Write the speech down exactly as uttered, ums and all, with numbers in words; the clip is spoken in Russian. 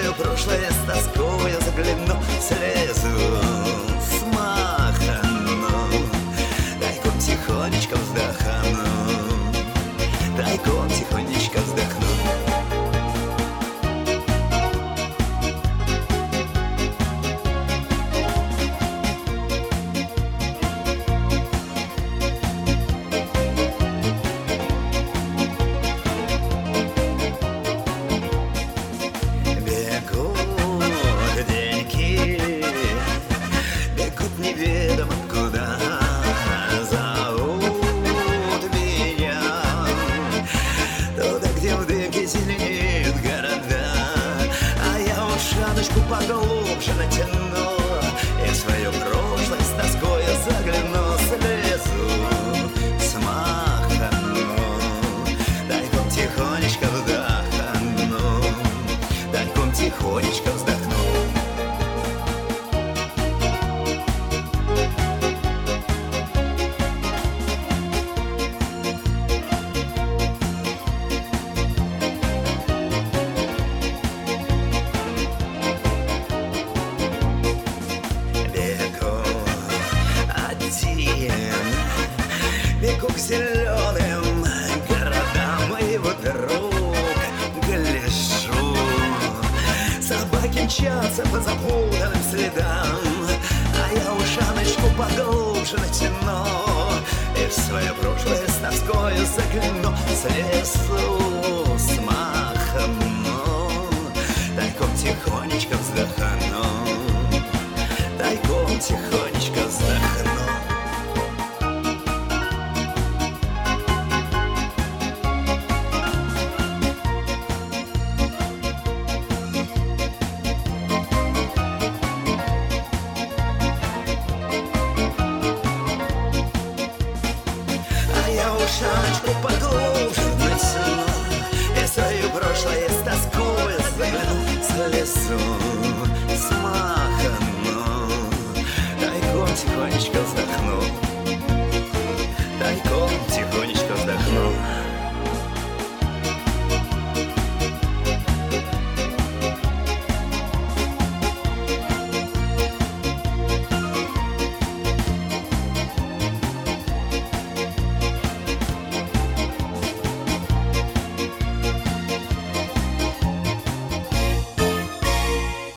свое прошлое с тоской загляну, слезу с махану, тайком тихонечко вздохну, тайком тихонечко вздохну. Неведомо куда зовут меня, туда, где в дымке зеленеют города, а я ушаночку поглубже натяну и в свое прошлое с тоской загляну, слезу с махану, тайком тихонечко вздохну, тайком тихонечко вздохну. Бегу к зеленым городам и вдруг гляжу, собаки мчатся по запутанным следам, а я ушаночку поглубже натяну и в свое прошлое с тоскою загляну, слезу с